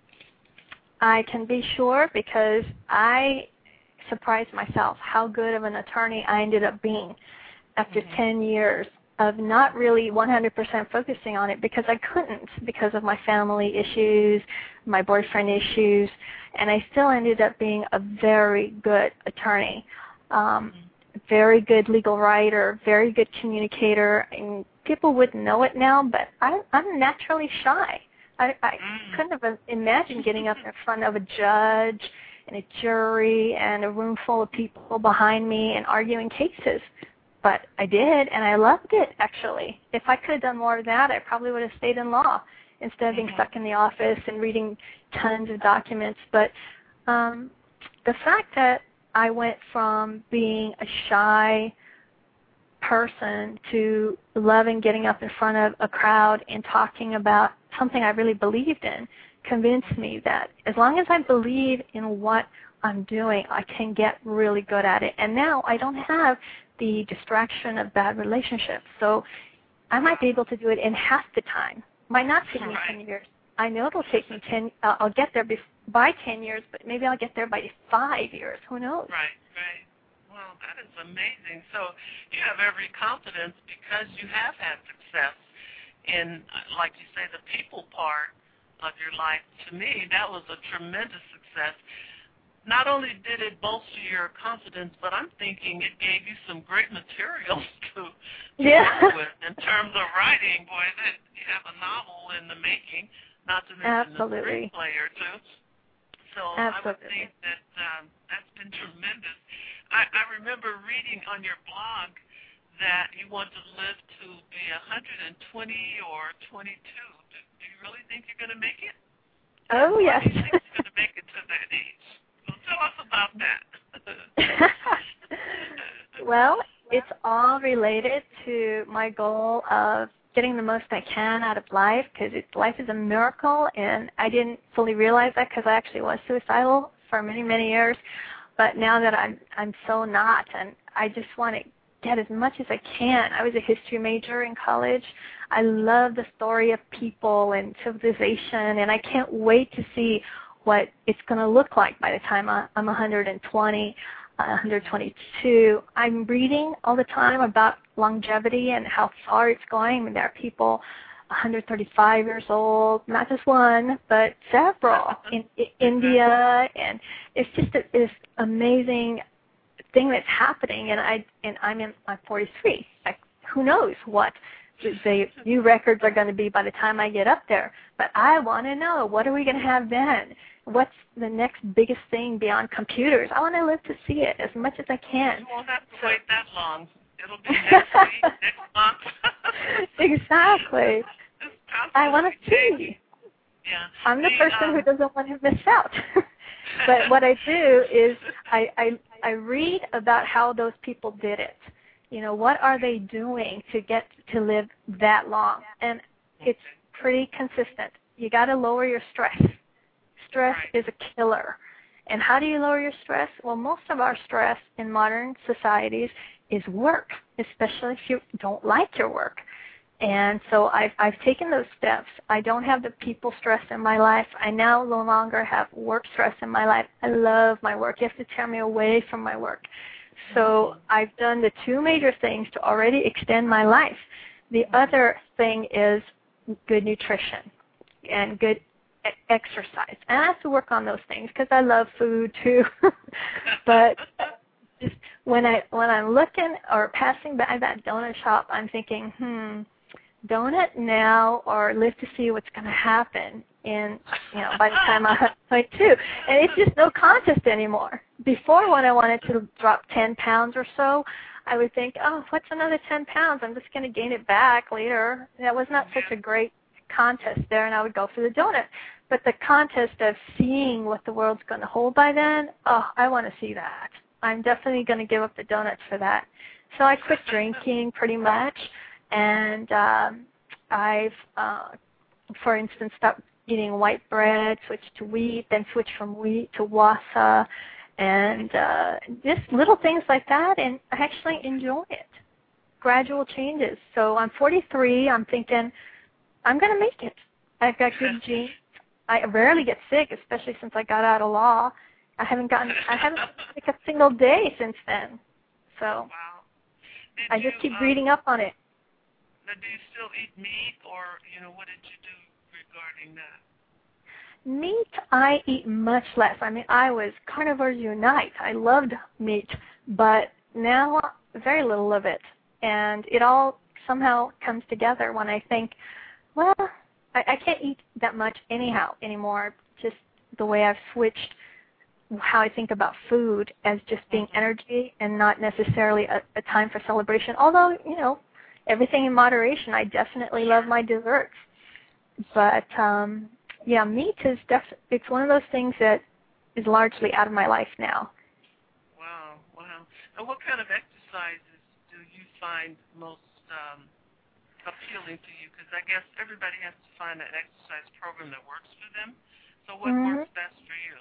I can be sure because I surprised myself how good of an attorney I ended up being after mm-hmm. ten years of not really one hundred percent focusing on it because I couldn't because of my family issues, my boyfriend issues, and I still ended up being a very good attorney, um, mm-hmm. very good legal writer, very good communicator, and people wouldn't know it now, but I, I'm naturally shy. I, I mm. couldn't have imagined getting up in front of a judge and a jury and a room full of people behind me and arguing cases. But I did, and I loved it, actually. If I could have done more of that, I probably would have stayed in law instead of being stuck in the office and reading tons of documents. But um, the fact that I went from being a shy person to loving getting up in front of a crowd and talking about something I really believed in convinced me that as long as I believe in what I'm doing, I can get really good at it. And now I don't have the distraction of bad relationships. So I might be able to do it in half the time. Might not take me ten years. I know it'll take me ten. Uh, I'll get there bef- by ten years, but maybe I'll get there by five years. Who knows? Right, right. Well, that is amazing. So you have every confidence because you have had success in, like you say, the people part of your life. To me, that was a tremendous success. Not only did it bolster your confidence, but I'm thinking it gave you some great materials to, to yeah. work with in terms of writing. Boy, that you have a novel in the making, not to mention Absolutely. a screenplay or two. So Absolutely. I would think that um, that's been tremendous. I, I remember reading on your blog that you want to live to be one hundred twenty or twenty-two. Do, do you really think you're going to make it? Oh, Why yes. do you think you're going to make it to that age? So tell us about that. Well, it's all related to my goal of getting the most I can out of life because life is a miracle, and I didn't fully realize that because I actually was suicidal for many, many years. But now that I'm I'm so not, and I just want to get as much as I can. I was a history major in college. I love the story of people and civilization, and I can't wait to see what it's going to look like by the time I'm one hundred twenty, one hundred twenty-two. I'm reading all the time about longevity and how far it's going. I mean, there are people one hundred thirty-five years old, not just one, but several in, in India, and it's just a, this amazing thing that's happening. And I and I'm in I'm forty-three. I, who knows what the new records are going to be by the time I get up there? But I want to know, what are we going to have then? What's the next biggest thing beyond computers? I want to live to see it as much as I can. You won't have to so, wait that long. It'll be next week, next month. Exactly. I want to see. Yeah. I'm the the, person um, who doesn't want to miss out. But what I do is I, I I read about how those people did it. You know, what are they doing to get to live that long? And it's pretty consistent. You got to lower your stress. Stress right. is a killer. And how do you lower your stress? Well, most of our stress in modern societies is work, especially if you don't like your work. And so I've, I've taken those steps. I don't have the people stress in my life. I now no longer have work stress in my life. I love my work. You have to tear me away from my work. So I've done the two major things to already extend my life. The other thing is good nutrition and good e- exercise. And I have to work on those things because I love food too. But just when I when I'm looking or passing by that donut shop, I'm thinking, hmm, donut now or live to see what's going to happen in, you know, by the time I'm twenty-two. And it's just no contest anymore. Before, when I wanted to drop ten pounds or so, I would think, oh, what's another ten pounds? I'm just going to gain it back later. That was not such a great contest there, and I would go for the donut. But the contest of seeing what the world's going to hold by then, oh, I want to see that. I'm definitely going to give up the donuts for that. So I quit drinking pretty much, and um, I've, uh, for instance, stopped eating white bread, switched to wheat, then switched from wheat to wasa, and uh, just little things like that, and I actually enjoy it. Gradual changes. So I'm forty-three. I'm thinking I'm going to make it. I've got good genes. I rarely get sick, especially since I got out of law. I haven't gotten, I haven't sick a single day since then. So wow. Did I just you, keep um, reading up on it. Now, do you still eat meat, or you know, what did you do regarding that? Meat, I eat much less. I mean, I was carnivores unite. I loved meat, but now very little of it. And it all somehow comes together when I think, well, I, I can't eat that much anyhow anymore. Just the way I've switched how I think about food as just being mm-hmm. energy and not necessarily a, a time for celebration. Although, you know, everything in moderation. I definitely love my desserts. But, um, yeah, meat is def- it's one of those things that is largely out of my life now. Wow, wow. And what kind of exercises do you find most um, appealing to you? Because I guess everybody has to find an exercise program that works for them. So what mm-hmm. works best for you?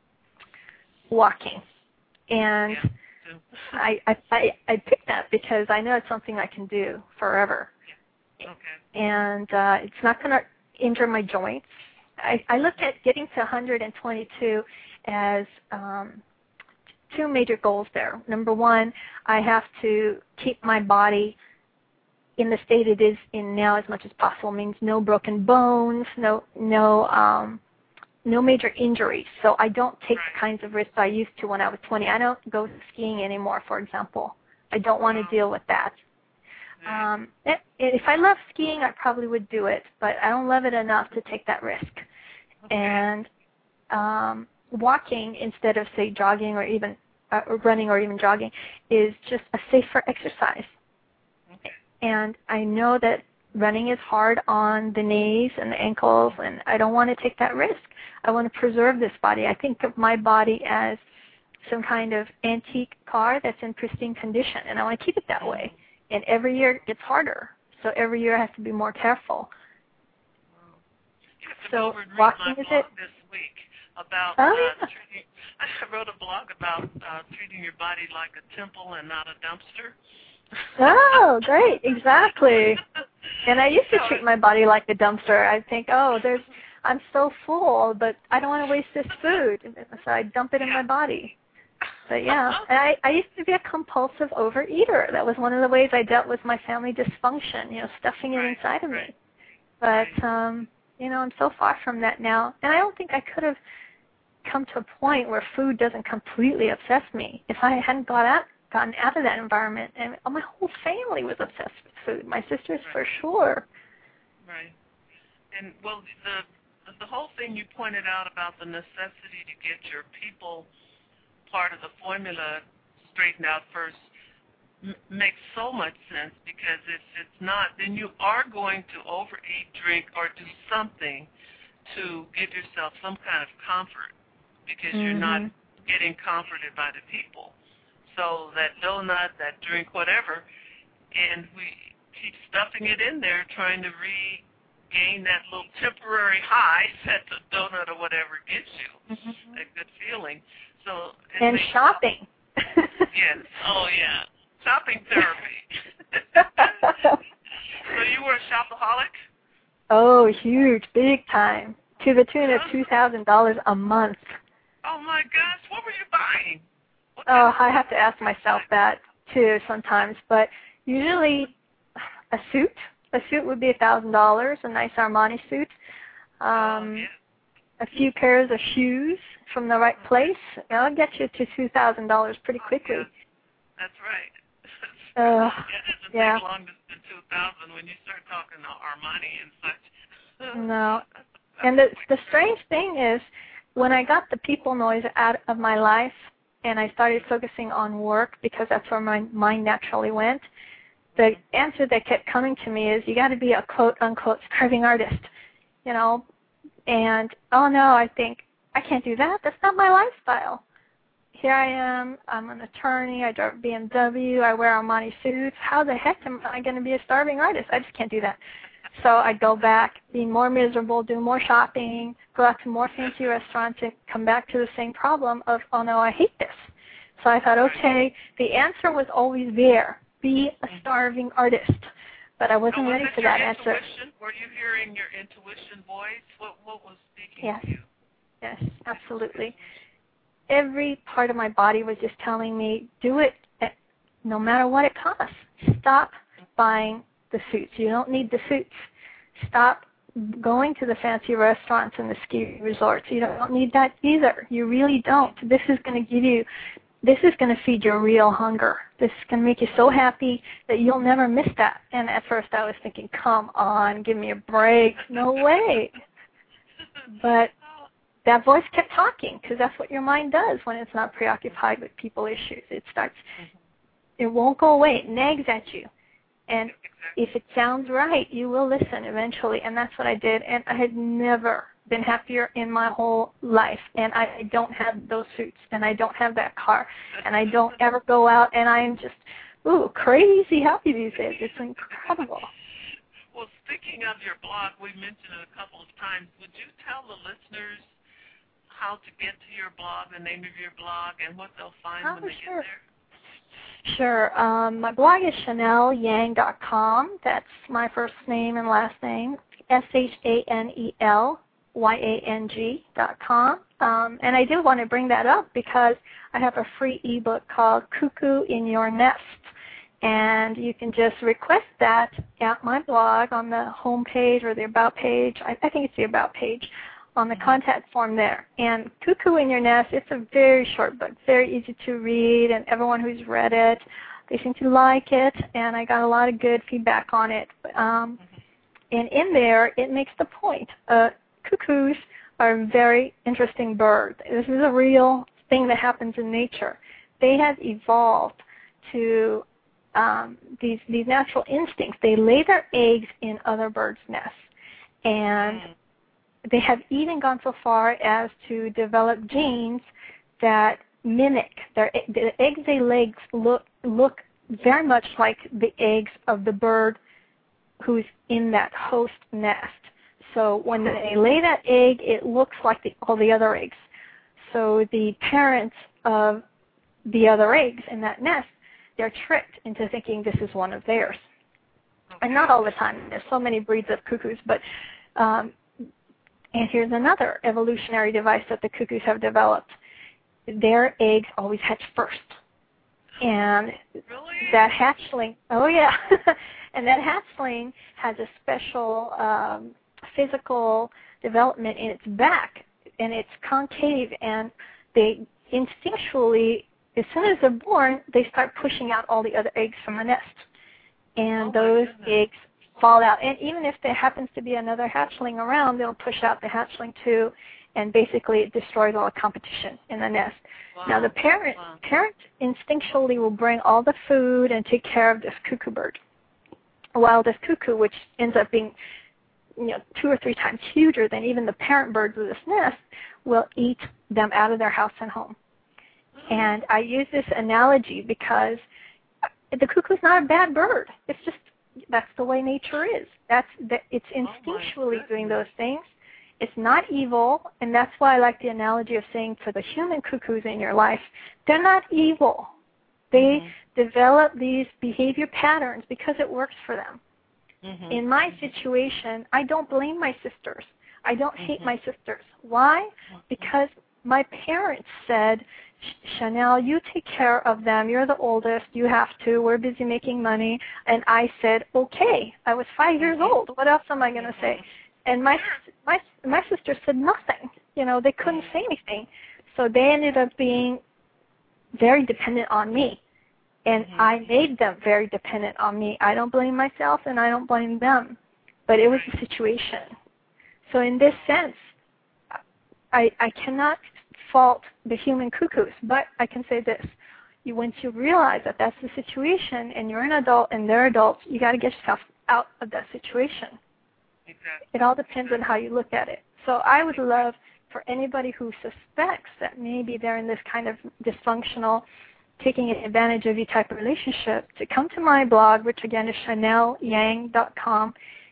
Walking. And yeah, I, I, I, I picked that because I know it's something I can do forever. Yeah. Okay. And uh, it's not going to injure my joints. I, I looked at getting to one hundred twenty-two as um, two major goals there. Number one, I have to keep my body in the state it is in now as much as possible. It means no broken bones, no no um, no major injuries. So I don't take the kinds of risks I used to when I was twenty. I don't go skiing anymore, for example. I don't want to deal with that. Um, it, if I love skiing, I probably would do it, but I don't love it enough to take that risk. Okay. And um, walking instead of, say, jogging or even uh, or running or even jogging is just a safer exercise. Okay. And I know that running is hard on the knees and the ankles, and I don't want to take that risk. I want to preserve this body. I think of my body as some kind of antique car that's in pristine condition, and I want to keep it that way. And every year it gets harder, so every year I have to be more careful. Wow. You have to so go over and read walking my is blog it? this week about oh, uh, yeah. treating. I wrote a blog about uh, treating your body like a temple and not a dumpster. Oh, great! Exactly. And I used to treat my body like a dumpster. I think, oh, there's, I'm so full, but I don't want to waste this food, so I dump it in my body. But yeah, and I, I used to be a compulsive overeater. That was one of the ways I dealt with my family dysfunction, you know, stuffing it right, inside of right. me. But, um, you know, I'm so far from that now. And I don't think I could have come to a point where food doesn't completely obsess me if I hadn't got out, gotten out of that environment. And my whole family was obsessed with food. My sisters right. for sure. Right. And, well, the, the whole thing you pointed out about the necessity to get your people part of the formula straightened out first m- makes so much sense, because if it's not, then you are going to overeat, drink, or do something to give yourself some kind of comfort, because mm-hmm. you're not getting comforted by the people. So that donut, that drink, whatever, and we keep stuffing it in there, trying to regain that little temporary high that the donut or whatever gives you, mm-hmm. a good feeling. So and shopping. Yes. Oh, yeah. Shopping therapy. So you were a shopaholic? Oh, huge, big time, to the tune of two thousand dollars a month. Oh my gosh, what were you buying? What oh, I have to ask myself that too sometimes, but usually a suit. A suit would be a thousand dollars, a nice Armani suit. Um, oh, yeah. A few pairs of shoes from the right place. I'll get you to two thousand dollars pretty quickly. Oh, yeah. That's right. Uh, it doesn't yeah. take long to spend two thousand when you start talking to Armani and such. No. And the the strange thing is, when I got the people noise out of my life and I started focusing on work, because that's where my mind naturally went, the answer that kept coming to me is, you got to be a quote-unquote starving artist, you know. And, oh, no, I think, I can't do that. That's not my lifestyle. Here I am. I'm an attorney. I drive a B M W. I wear Armani suits. How the heck am I going to be a starving artist? I just can't do that. So I'd go back, be more miserable, do more shopping, go out to more fancy restaurants, and come back to the same problem of, oh no, I hate this. So I thought, okay, the answer was always there. Be a starving artist. But I wasn't so ready was for your that intuition? answer. Were you hearing your intuition voice? What what was speaking Yes. to you? Yes, absolutely. Every part of my body was just telling me, do it at, no matter what it costs. Stop buying the suits. You don't need the suits. Stop going to the fancy restaurants and the ski resorts. You don't need that either. You really don't. This is going to give you, this is going to feed your real hunger. This is going to make you so happy that you'll never miss that. And at first I was thinking, come on, give me a break. No way. But that voice kept talking, because that's what your mind does when it's not preoccupied with people issues. It starts, it won't go away. It nags at you. And if it sounds right, you will listen eventually. And that's what I did. And I had never been happier in my whole life. And I don't have those suits. And I don't have that car. And I don't ever go out. And I am just, ooh, crazy happy these days. It's incredible. Well, speaking of your blog, we mentioned it a couple of times. Would you tell the listeners how to get to your blog, the name of your blog, and what they'll find Oh, when they sure. get there? Sure. Um, my blog is chanel yang dot com. That's my first name and last name, S H A N E L Y A N G dot com. Um, and I did want to bring that up because I have a free ebook called Cuckoo in Your Nest. And you can just request that at my blog on the home page or the About page. I, I think it's the About page on the contact form there. And Cuckoo in Your Nest, it's a very short book, very easy to read, and everyone who's read it, they seem to like it, and I got a lot of good feedback on it. Um, and in there, it makes the point. Uh, cuckoos are a very interesting bird. This is a real thing that happens in nature. They have evolved to um, these, these natural instincts. They lay their eggs in other birds' nests. And they have even gone so far as to develop genes that mimic their the eggs they lay look look very much like the eggs of the bird who's in that host nest. So when they lay that egg, it looks like the, all the other eggs. So the parents of the other eggs in that nest, they're tricked into thinking this is one of theirs. And not all the time. There's so many breeds of cuckoos, but um, and here's another evolutionary device that the cuckoos have developed. Their eggs always hatch first. And Really? that hatchling, oh yeah, and that hatchling has a special um, physical development in its back, and it's concave, and they instinctually, as soon as they're born, they start pushing out all the other eggs from the nest. And Oh, those goodness. eggs fall out. And even if there happens to be another hatchling around, they'll push out the hatchling too, and basically it destroys all the competition in the nest. Wow. Now the parent Wow. parent instinctually will bring all the food and take care of this cuckoo bird, while this cuckoo, which ends up being you know two or three times huger than even the parent birds of this nest, will eat them out of their house and home. And I use this analogy because the cuckoo's not a bad bird. It's just that's the way nature is. That's that it's instinctually doing those things. It's not evil, and that's why I like the analogy of saying for the human cuckoos in your life, they're not evil. They mm-hmm. develop these behavior patterns because it works for them. Mm-hmm. In my situation, I don't blame my sisters. I don't mm-hmm. hate my sisters. Why? Because my parents said, Chanel, you take care of them. You're the oldest. You have to. We're busy making money. And I said, okay. I was five years old. What else am I going to say? And my my my sister said nothing. You know, they couldn't say anything. So they ended up being very dependent on me. And mm-hmm. I made them very dependent on me. I don't blame myself, and I don't blame them. But it was a situation. So in this sense, I I cannot fault the human cuckoos, but I can say this. You, once you realize that that's the situation and you're an adult and they're adults, you got to get yourself out of that situation. Exactly. It all depends on how you look at it. So I would love for anybody who suspects that maybe they're in this kind of dysfunctional, taking advantage of you type of relationship to come to my blog, which again is chanel yang dot com,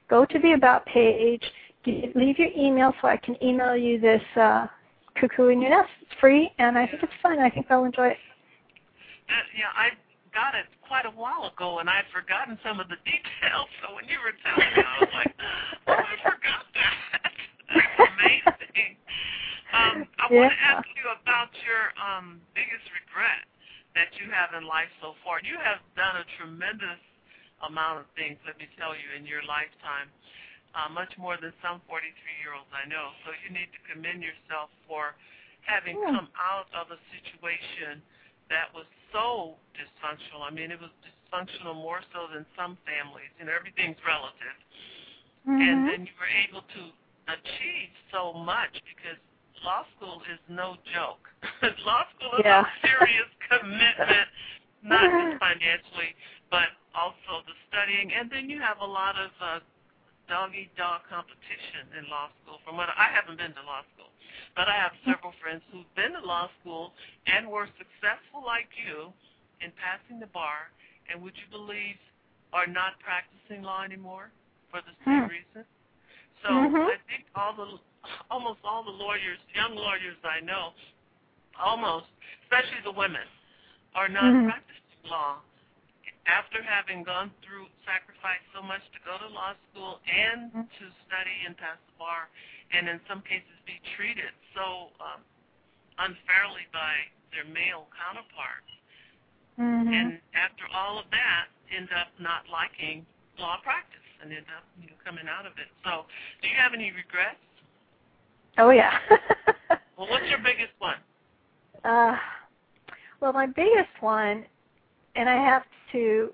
go to the About page, leave your email so I can email you this uh, Cuckoo in Your Nest. It's free, and I think it's fun. I think I'll enjoy it. Uh, yeah, I got it quite a while ago, and I'd forgotten some of the details. So when you were telling me, I was like, oh, I forgot that. That's amazing. Um, I yeah. want to ask you about your um, biggest regret that you have in life so far. You have done a tremendous amount of things, let me tell you, in your lifetime, uh, much more than some forty-three-year-olds I know. So you need to commend yourself for having yeah. come out of a situation that was so dysfunctional. I mean, it was dysfunctional more so than some families. You know, everything's relative. Mm-hmm. And then you were able to achieve so much because law school is no joke. Law school is yeah. a serious commitment, not just financially, but also the studying. And then you have a lot of uh, dog-eat-dog competition in law school. From what I haven't been to law school, but I have several friends who've been to law school and were successful like you in passing the bar, and would you believe are not practicing law anymore for the same hmm. reason. So mm-hmm. I think all the almost all the lawyers, young lawyers I know, almost, especially the women, are not mm-hmm. practicing law after having gone through, sacrificed so much to go to law school and mm-hmm. to study and pass the bar, and in some cases be treated so um, unfairly by their male counterparts. Mm-hmm. And after all of that, end up not liking law practice and end up you know, coming out of it. So do you have any regrets? Oh, yeah. Well, what's your biggest one? Uh, well, my biggest one, and I have to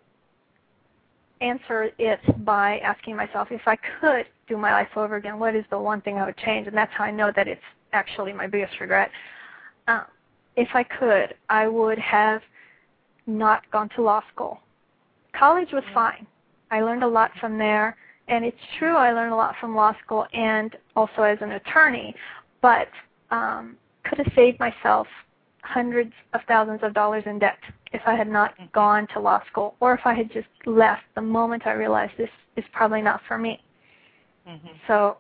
answer it by asking myself, if I could do my life over again, what is the one thing I would change? And that's how I know that it's actually my biggest regret. Uh, if I could, I would have not gone to law school. College was fine. I learned a lot from there, and it's true I learned a lot from law school and also as an attorney, but um, could have saved myself hundreds of thousands of dollars in debt if I had not gone to law school, or if I had just left the moment I realized this is probably not for me. Mm-hmm. So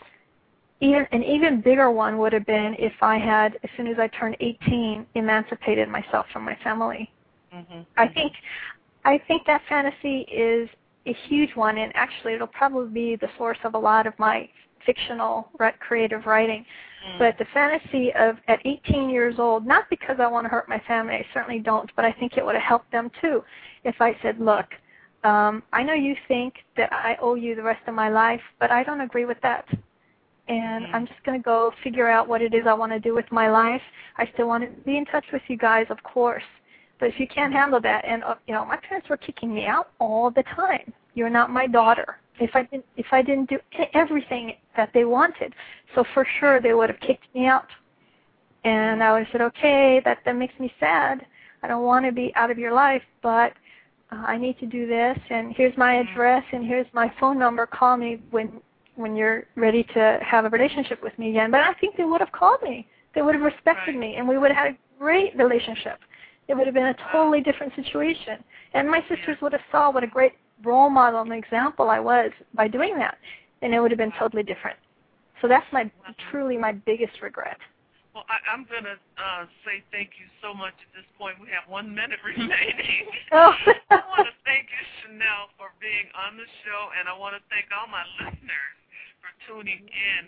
even, an even bigger one would have been if I had, as soon as I turned eighteen, emancipated myself from my family. Mm-hmm. I think I think that fantasy is a huge one, and actually it'll probably be the source of a lot of my fictional creative writing. Mm. But the fantasy of at eighteen years old, not because I want to hurt my family, I certainly don't, but I think it would have helped them too if I said, look, um, I know you think that I owe you the rest of my life, but I don't agree with that. And mm. I'm just going to go figure out what it is I want to do with my life. I still want to be in touch with you guys, of course. But if you can't handle that, and uh, you know, my parents were kicking me out all the time. You're not my daughter. If I didn't, if I didn't do everything that they wanted, so for sure they would have kicked me out. And I would have said, okay, that that makes me sad. I don't want to be out of your life, but uh, I need to do this. And here's my address, and here's my phone number. Call me when when you're ready to have a relationship with me again. But I think they would have called me. They would have respected me, and we would have had a great relationship. It would have been a totally different situation. And my sisters would have saw what a great role model and example I was by doing that, and it would have been totally different. So that's my truly my biggest regret. Well, I, I'm going to uh, say thank you so much at this point. We have one minute remaining. Oh. I want to thank you, Chanel, for being on the show, and I want to thank all my listeners for tuning in.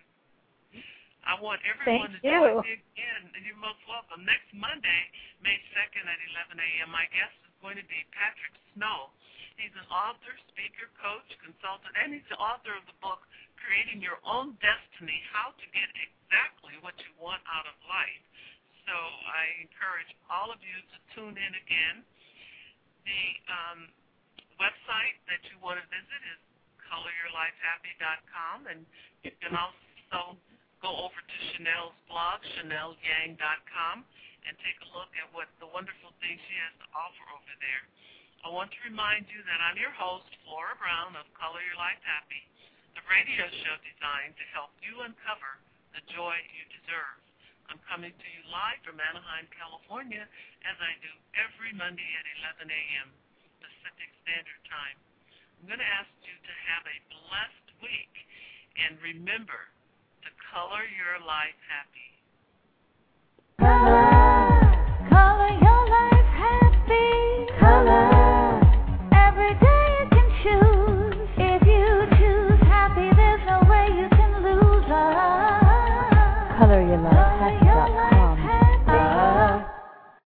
I want everyone Thank to you. join me again, and you're most welcome. Next Monday, May second at eleven a.m., my guest is going to be Patrick Snow. He's an author, speaker, coach, consultant, and he's the author of the book, Creating Your Own Destiny, How to Get Exactly What You Want Out of Life. So I encourage all of you to tune in again. The um, website that you want to visit is color your life happy dot com, and you can also go over to Chanel's blog, chanel yang dot com, and take a look at what the wonderful things she has to offer over there. I want to remind you that I'm your host, Flora Brown of Color Your Life Happy, the radio show designed to help you uncover the joy you deserve. I'm coming to you live from Anaheim, California, as I do every Monday at eleven a.m. Pacific Standard Time. I'm going to ask you to have a blessed week. And remember to color your life happy.